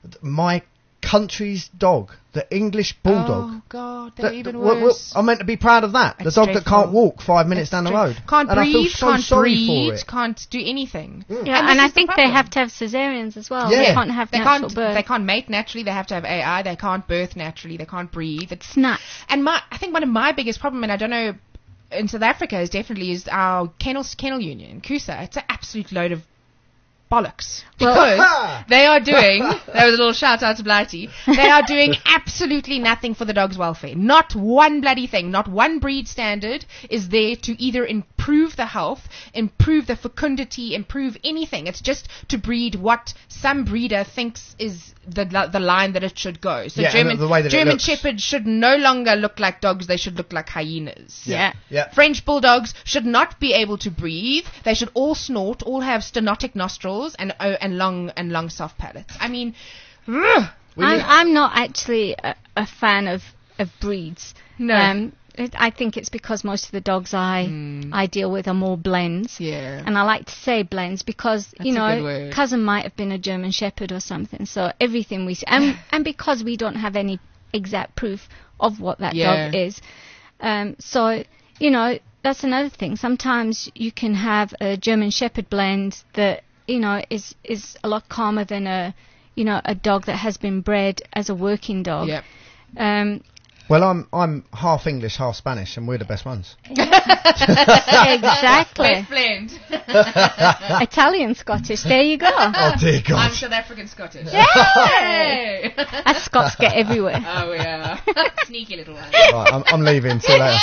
my country's dog, the English bulldog. Oh God, they're that- even w- w- worse. I'm meant to be proud of that. It's the dog that dreadful. can't walk five minutes It's down the dread- road. Can't and I feel breathe, so can't sorry breathe, for it. can't do anything. Yeah, And and, this I is the think they problem. have to have cesareans as well. Yeah. They can't have They natural can't. birth. They can't mate naturally. They have to have A I. They can't birth naturally. They can't breathe. It's It's nuts. and my. I think one of my biggest problem, and I don't know, in South Africa is definitely is our kennel kennel union, Kusa. It's an absolute load of bollocks because Well- they are doing. There was a little shout out to Blighty. They are doing absolutely nothing for the dog's welfare. Not one bloody thing. Not one breed standard is there to either improve the health, improve the fecundity, improve anything. It's just to breed what some breeder thinks is the the line that it should go. So Yeah, and German the way that it German looks. Shepherds should no longer look like dogs. They should look like hyenas. Yeah. Yeah. French bulldogs should not be able to breathe. They should all snort, all have stenotic nostrils and uh, and long and long soft palates. I mean, ugh. I'm, I'm not actually a, a fan of, of breeds. No. Um, it, I think it's because most of the dogs I I deal with are more blends. Yeah. And I like to say blends because, you That's a good know, word. cousin might have been a German Shepherd or something. So everything we see, and, and because we don't have any exact proof of what that Yeah. dog is. Um, so, you know, that's another thing. Sometimes you can have a German Shepherd blend that, you know, is, is a lot calmer than a, you know, a dog that has been bred as a working dog. Yep. Um, Well, I'm I'm half English, half Spanish, and we're the best ones. Exactly. Best blend. Italian Scottish. There you go. Oh dear God. I'm South African Scottish. Yay! Yay! Us Scots get everywhere. Oh yeah. Sneaky little one. Right, I'm, I'm leaving. See you later.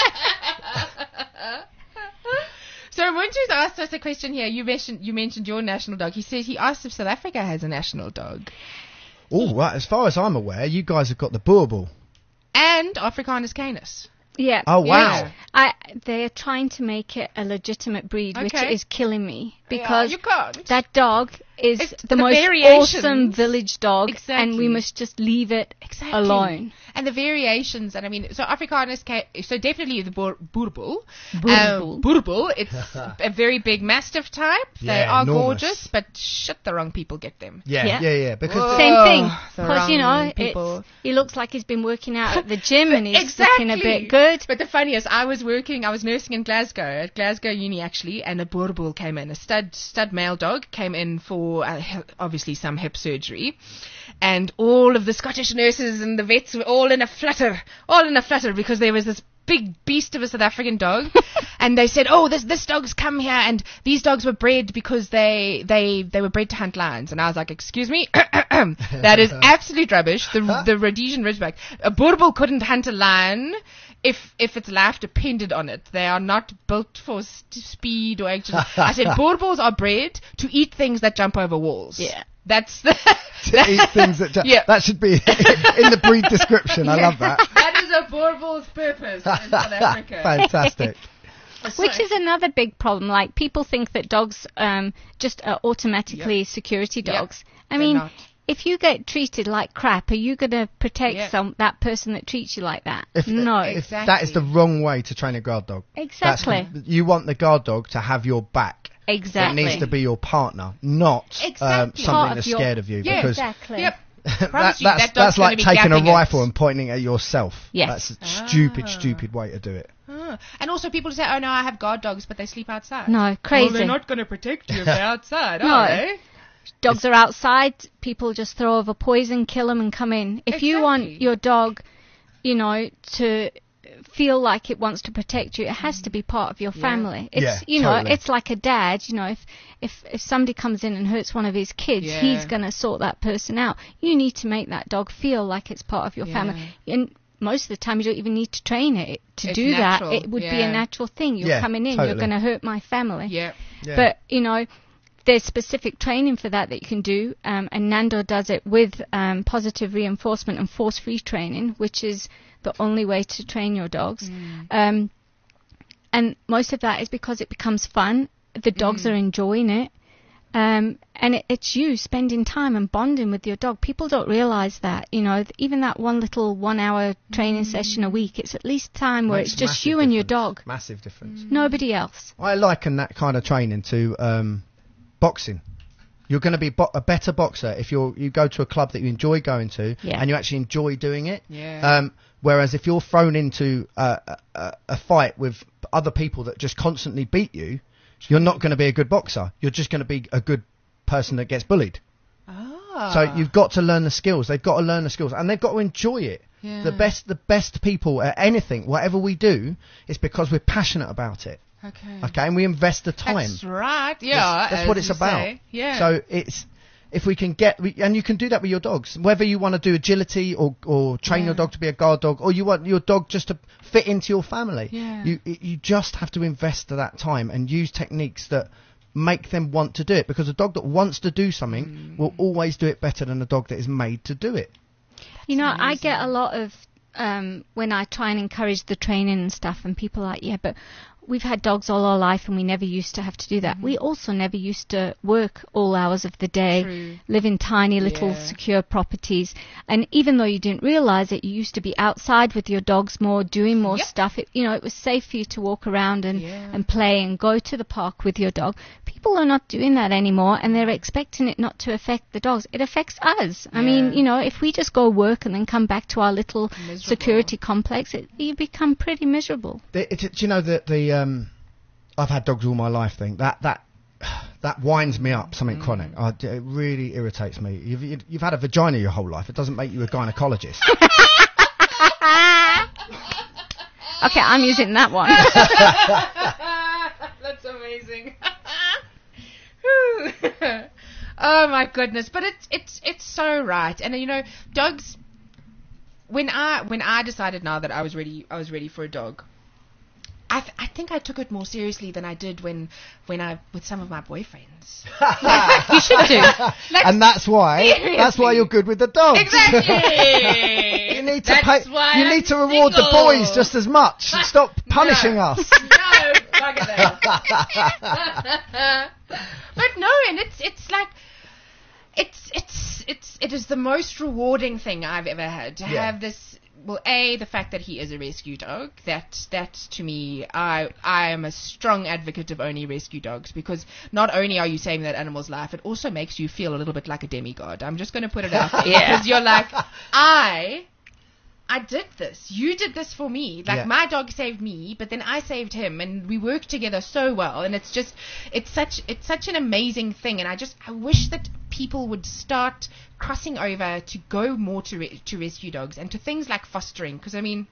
So Muntu asked us a question here. You mentioned you mentioned your national dog. He said he asked if South Africa has a national dog. Oh, right. As far as I'm aware, you guys have got the Boerboel. And Africanus canis. Yeah. Oh wow. Yeah. I, they're trying to make it a legitimate breed, which Okay. is killing me Yeah, because you can't. that dog is It's the, the most variations. awesome village dog, and Exactly. we must just leave it Exactly. alone. And the variations, and I mean, so Africanus, ca- so definitely the Boer- Boerboel. Boerboel. Um, Boerboel, it's a very big mastiff type. They Yeah, are enormous. gorgeous, but shit, the wrong people get them. Yeah, yeah, Yeah. yeah. Because Whoa. Same thing, Oh, the because you wrong know people. it's, he looks like he's been working out at the gym and he's Exactly. looking a bit good. But the funniest, I was working, I was nursing in Glasgow, at Glasgow Uni actually, and a Boerboel came in, a stud stud male dog came in for uh, he- obviously some hip surgery, and all of the Scottish nurses and the vets were all in a flutter, all in a flutter because there was this big beast of a South African dog, and they said, "Oh, this this dog's come here, and these dogs were bred because they they they were bred to hunt lions." And I was like, "Excuse me, that is absolute rubbish." The the Rhodesian Ridgeback, a Boerboel couldn't hunt a lion if if its life depended on it. They are not built for st- speed or action. I said Boerboels are bred to eat things that jump over walls. Yeah. That's the to eat things that ju- Yeah. that should be in the breed description. I love that. That is a Boerboel's purpose in South Africa. Fantastic. Which is another big problem. Like, people think that dogs um, just are automatically security Yep. dogs. I They're mean, not. if you get treated like crap, are you going to protect Yep. some that person that treats you like that? If, no. if Exactly. that is the wrong way to train a guard dog. Exactly. That's, you want the guard dog to have your back. Exactly. It needs to be your partner, not um, Exactly. something Part of that's your- scared of you. Yeah, because Exactly. Yep. that, Promise that's you, that dog's that's gonna like be taking a gapping rifle it. and pointing at yourself. Yes. That's a stupid, Ah. stupid way to do it. Ah. And also people say, "Oh no, I have guard dogs, but they sleep outside." No, crazy. Well, they're not going to protect you if they're outside, No. are they? Dogs are outside, people just throw over poison, kill them and come in. If you want Exactly. your dog, you know, to feel like it wants to protect you, it has to be part of your Yeah. family. It's, Yeah, you know, totally. it's like a dad, you know, if, if, if somebody comes in and hurts one of his kids, Yeah. he's going to sort that person out. You need to make that dog feel like it's part of your Yeah. family. And most of the time you don't even need to train it to It's do natural, that. It would be yeah. a natural thing. You're Yeah, coming in, totally. you're going to hurt my family. Yeah. Yeah. But, you know, there's specific training for that that you can do, um, and Nando does it with um, positive reinforcement and force-free training, which is the only way to train your dogs. Mm. Um, and most of that is because it becomes fun. The dogs Mm. are enjoying it. Um, and it, it's you spending time and bonding with your dog. People don't realise that, you know, th- even that one little one-hour training Mm. session a week, it's at least time where Makes it's just massive you and your difference. dog, Massive difference. nobody else. I liken that kind of training to um, boxing. You're going to be bo- a better boxer if you you go to a club that you enjoy going to Yeah. and you actually enjoy doing it. Yeah. Um, whereas if you're thrown into a, a, a- a fight with other people that just constantly beat you, you're not going to be a good boxer. You're just going to be a good person that gets bullied. Ah. So you've got to learn the skills. They've got to learn the skills, and they've got to enjoy it. Yeah. The best, the best people at anything, whatever we do, is because we're passionate about it. Okay. Okay, and we invest the time. That's right. Yeah. That's, that's as what it's you about. say. Yeah. So it's if we can get, we, and you can do that with your dogs. Whether you want to do agility or or train Yeah. your dog to be a guard dog, or you want your dog just to fit into your family. Yeah. You you just have to invest that time and use techniques that make them want to do it. Because a dog that wants to do something Mm. will always do it better than a dog that is made to do it. You know, I amazing. get a lot of um, when I try and encourage the training and stuff, and people are like, yeah, but we've had dogs all our life and we never used to have to do that. We also never used to work all hours of the day, True. live in tiny little Yeah. secure properties. And even though you didn't realize it, you used to be outside with your dogs more, doing more Yep. stuff. It, you know, it was safe for you to walk around and, Yeah. and play and go to the park with your dog. People are not doing that anymore, and they're expecting it not to affect the dogs. It affects us. I mean, Yeah. you know, if we just go work and then come back to our little Miserable. security complex, it, you become pretty miserable. The, it, do you know that the um, I've had dogs all my life thing that that that winds me up. Something chronic. I, it really irritates me. You've you've had a vagina your whole life. It doesn't make you a gynecologist. Okay, I'm using that one. That's amazing. Oh my goodness! But it's it's it's so right, and you know, dogs. When I when I decided now that I was ready, I was ready for a dog. I th- I think I took it more seriously than I did when when I with some of my boyfriends. You should do. Like, And that's why seriously. that's why you're good with the dogs. Exactly. You need to That's pay. why You I'm need to reward the single. boys just as much. Stop punishing No. us. No, look at that. But no, and it's it's like it's it's it's it is the most rewarding thing I've ever had to Yeah. have this. Well, a the fact that he is a rescue dog, that that to me, I I am a strong advocate of only rescue dogs, because not only are you saving that animal's life, it also makes you feel a little bit like a demigod. I'm just going to put it out there, Yeah. because you're like, I. I did this. You did this for me. Like, Yeah. my dog saved me, but then I saved him, and we worked together so well. And it's just, it's such, it's such an amazing thing. And I just, I wish that people would start crossing over to go more to re- to rescue dogs and to things like fostering. Because I mean,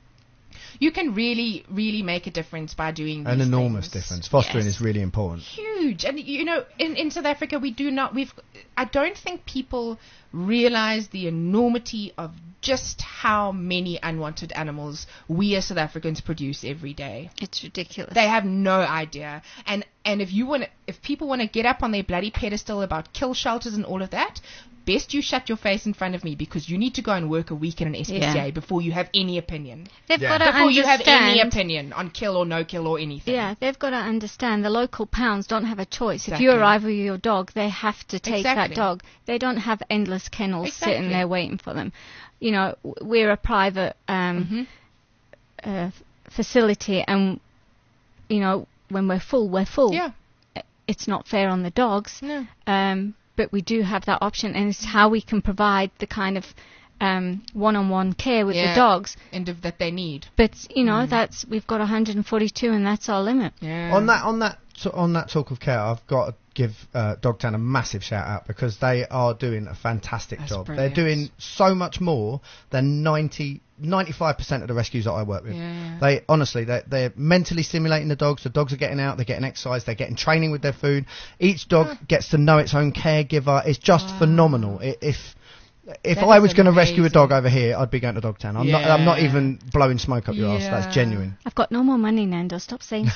you can really, really make a difference by doing these An enormous things. difference. Fostering Yes. is really important. Huge. And you know, in, in South Africa, we do not, we've, I don't think people realize the enormity of just how many unwanted animals we as South Africans produce every day. It's ridiculous. They have no idea. And and if you want, if people want to get up on their bloody pedestal about kill shelters and all of that, best you shut your face in front of me, because you need to go and work a week in an S P C A Yeah. before you have any opinion. They've Yeah. got to Before you have any understand. opinion on kill or no kill or anything. Yeah, they've got to understand the local pounds don't have a choice. If Exactly. you arrive with your dog, they have to take Exactly. that dog. They don't have endless kennels Exactly. sitting there waiting for them. You know, w- we're a private um, Mhm. uh, f- facility, and you know, when we're full, we're full. Yeah. It's not fair on the dogs, No. um, but we do have that option, and it's how we can provide the kind of um, one-on-one care with Yeah. the dogs. And of that they need. But you know, that's we've got one hundred forty-two, and that's our limit. Yeah. On that, on that, so on that talk of care, I've got to give uh, Dogtown a massive shout out, because they are doing a fantastic That's job. brilliant. They're doing so much more than ninety, ninety-five percent of the rescues that I work with. Yeah. They honestly, they're, they're mentally stimulating the dogs. The dogs are getting out, they're getting exercise, they're getting training with their food. Each dog gets to know its own caregiver. It's just phenomenal. I if if That I is was going to rescue a amazing. dog over here, I'd be going to Dogtown. I'm not. I'm not Yeah. even blowing smoke up your ass. Yeah. That's genuine. I've got no more money, Nando. Stop saying.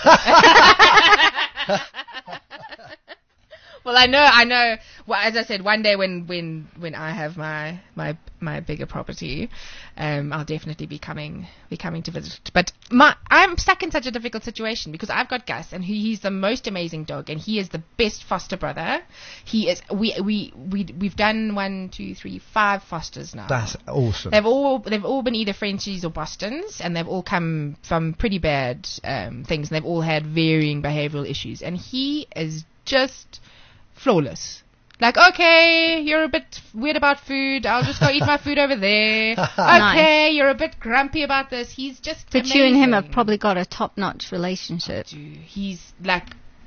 Well, I know, I know. Well, as I said, one day when, when, when I have my, my, my bigger property, um, I'll definitely be coming, be coming to visit. But my, I'm stuck in such a difficult situation, because I've got Gus, and he, he's the most amazing dog, and he is the best foster brother. He is. We, we, we, we've done one, two, three, five fosters now. That's awesome. They've all they've all been either Frenchies or Bostons, and they've all come from pretty bad um, things, and they've all had varying behavioural issues. And he is just flawless. Like, okay, you're a bit weird about food. I'll just go eat my food over there. Okay, Nice. you're a bit grumpy about this. He's just But you and him have amazing. probably got a top-notch relationship. Dude, he's like,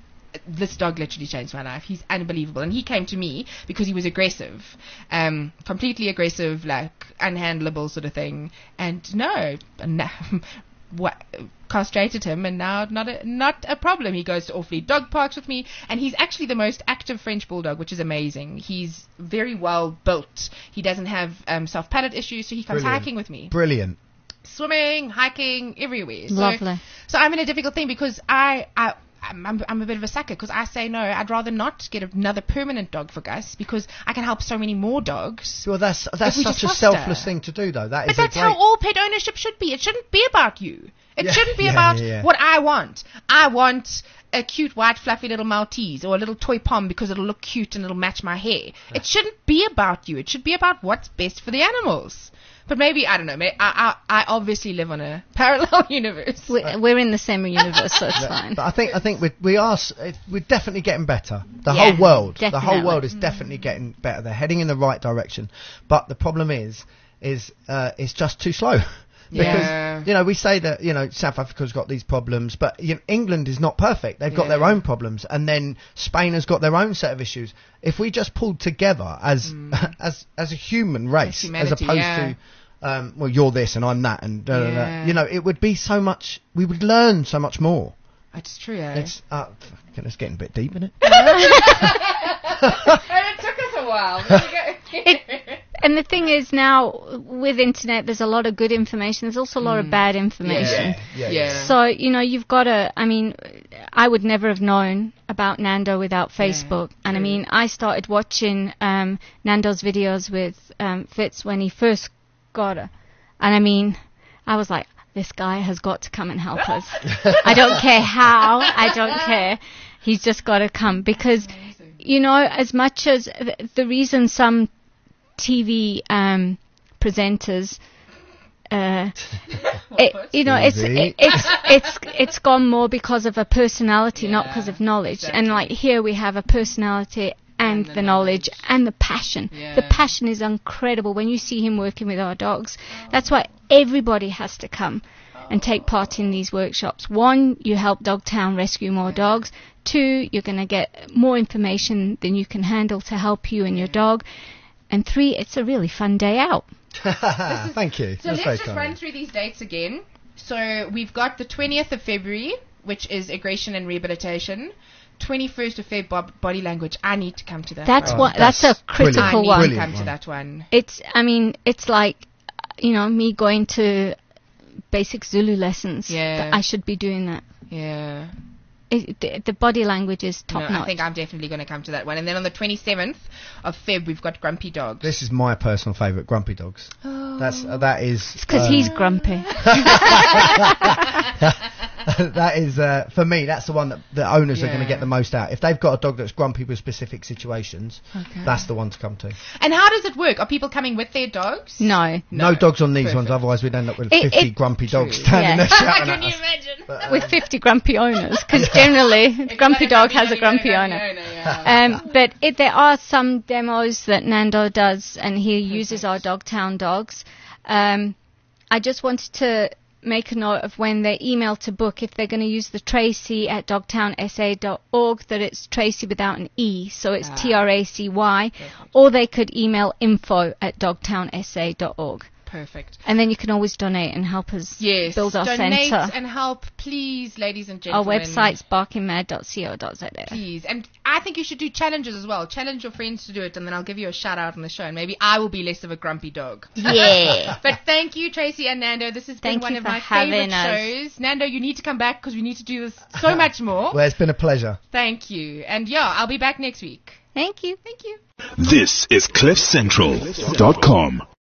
this dog literally changed my life. He's unbelievable. And he came to me because he was aggressive, um, completely aggressive, like unhandleable sort of thing. And no, no what, castrated him, and now not a, not a problem. He goes to off-lead dog parks with me, and he's actually the most active French bulldog, which is amazing. He's very well built. He doesn't have um, soft palate issues, so he comes Brilliant. hiking with me. Brilliant. Swimming, hiking, everywhere. So, Lovely. So I'm in a difficult thing, because I, I I'm, I'm, I'm a bit of a sucker, because I say no. I'd rather not get another permanent dog for Gus, because I can help so many more dogs. Well, that's that's we such just a foster. selfless thing to do, though. That But is a that's great. how all pet ownership should be. It shouldn't be about you. It Yeah, shouldn't be yeah, about yeah, yeah. what I want. I want a cute white fluffy little Maltese, or a little toy pom, because it'll look cute and it'll match my hair. It shouldn't be about you. It should be about what's best for the animals. But maybe, I don't know, maybe, I, I, I obviously live on a parallel universe. We're, we're in the same universe, so it's fine. But I think I think we we are s- it- we're definitely getting better. The Yeah, whole world, the whole definitely. world is definitely getting better. They're heading in the right direction. But the problem is, is uh, it's just too slow. Because Yeah. you know we say that you know South Africa's got these problems, but you know, England is not perfect. They've got Yeah. their own problems, and then Spain has got their own set of issues. If we just pulled together as as as a human race, as, humanity, opposed yeah. to um, well, you're this and I'm that, and da, da, da. Yeah. You know, it would be so much. We would learn so much more. It's true, eh? It's uh, fucking, it's getting a bit deep, isn't it? And it took us a while. It, and the thing is now, with internet, there's a lot of good information. There's also a lot of bad information. Yeah, yeah, Yeah. So, you know, you've got to, I mean, I would never have known about Nando without Facebook. And I true. mean, I started watching um, Nando's videos with um, Fitz when he first got her. And I mean, I was like, this guy has got to come and help us. I don't care how. I don't care. He's just got to come. Because, you know, as much as th- the reason some T V um, presenters, uh, it, you know, it's it, it's it's it's gone more because of a personality, not because of knowledge. exactly. And like here we have a personality and, the, knowledge, and the passion. Yeah. The passion is incredible when you see him working with our dogs. That's why everybody has to come and take part in these workshops. One, you help Dogtown rescue more dogs. Two, you're going to get more information than you can handle to help you and your dog. And three, it's a really fun day out. Thank you. So That's let's very just kind. run through these dates again. So we've got the twentieth of February, which is aggression and rehabilitation. twenty-first of February, Bob, body language. I need to come to that That's one. what. that's That's, a brilliant. I critical need one. to Brilliant come to one. that one. It's. I mean, it's like, you know, me going to basic Zulu lessons. Yeah. I should be doing that. Yeah. It, the, the body language is top No, notch. I think I'm definitely going to come to that one. And then on the twenty-seventh of Feb, we've got Grumpy Dogs. This is my personal favourite, Grumpy Dogs. That's uh, that is because uh, he's grumpy. that is uh, for me. That's the one that the owners are going Yeah. to get the most out. If they've got a dog that's grumpy with specific situations, Okay. that's the one to come to. And how does it work? Are people coming with their dogs? No. No, No. dogs on these Perfect. ones, otherwise we'd end up with It- fifty it- grumpy dogs True. standing Yeah. there shouting Can at you us. imagine? But, uh, With fifty grumpy owners, because generally If grumpy you got dog has a you got grumpy owner. yeah. Um, but it, there are some demos that Nando does, and he uses our Dogtown dogs. Um, I just wanted to make a note of when they email to book, if they're going to use the Tracy at dogtown s a dot org, that it's Tracy without an E, so it's Ah. T R A C Y, or they could email info at dogtown s a dot org. Perfect. And then you can always donate and help us Yes. build our Donate centre. and help, please, ladies and Our gentlemen. website's barking mad dot co dot z a. Please. And I think you should do challenges as well. Challenge your friends to do it, and then I'll give you a shout out on the show, and maybe I will be less of a grumpy dog. Yeah. But thank you, Tracy and Nando. This has been Thank one you of for my having favorite us. shows. Nando, you need to come back because we need to do this so much more. Well, it's been a pleasure. Thank you. And yeah, I'll be back next week. Thank you. Thank you. This is cliff central dot com.